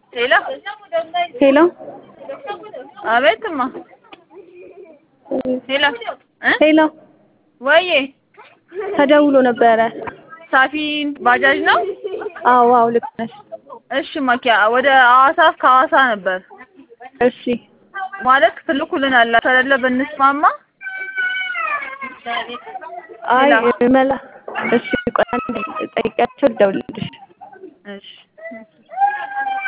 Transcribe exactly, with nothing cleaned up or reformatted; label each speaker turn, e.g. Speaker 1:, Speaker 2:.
Speaker 1: ሄሎ
Speaker 2: ሄሎ
Speaker 1: አቤትማ ሄሎ እ
Speaker 2: ሄሎ
Speaker 1: ወይዬ
Speaker 2: ተደውሎ ነበረ።
Speaker 1: ሳፊን ባጃጅ ነው?
Speaker 2: አዎ አዎ ልክ ነሽ።
Speaker 1: እሺ ማኪያ ወደ ሐዋሳ ከሐዋሳ ነበር።
Speaker 2: እሺ
Speaker 1: ማለት ትልኩልናል አይደለ? ብንስማማ
Speaker 2: አይ መላ እሺ ቆይ አንዴ ጠይቂያቸው ልደውልልሽ።
Speaker 1: እሺ